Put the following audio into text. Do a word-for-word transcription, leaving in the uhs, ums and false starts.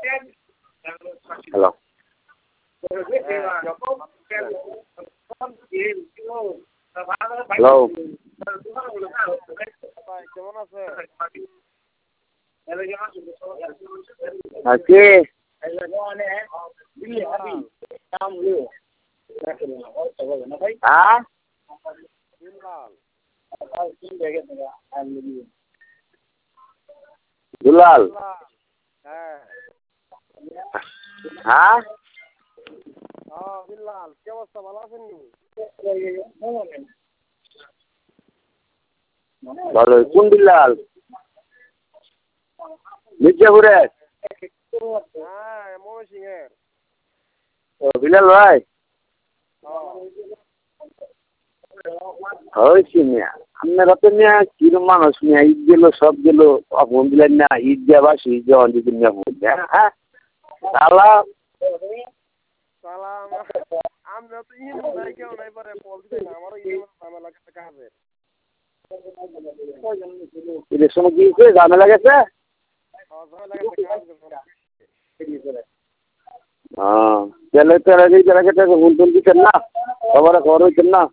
Hello hello কেমন আছে? হ্যাঁ কে? হ্যাঁ দুলাল হ্যাঁ হ্যাঁ হ্যাঁ বিল্লাল, কি অবস্থা? ভালো আছেন নি? ভালো। কোন বিল্লাল? মির্জাপুরের? হ্যাঁ ময়মনসিংহের। ও বিলাল ভাই হয়েছি মিয়া, আপনারা তো মিয়া কিরম মানুষ মিয়া, ঈদ গেল সব গেল, আপন দিলেন না, ঈদ দেওয়া ঈদ দেওয়া দিদি মিয়া বলছে হ্যাঁ তালা সালাম। আমরা তো ইন নাই, কেউ নাই, পরে বল দিতে না, আমারও ইন ঝামেলা গেছে কাজের। ঈদের সময় কি হয়েছে? ঝামেলা গেছে? ঝামেলা গেছে কাজ। হ্যাঁ তেলে তেলে দিয়ে তেলে কেটে হুল টুল দিতেন না, সবার ঘর হইতেন না।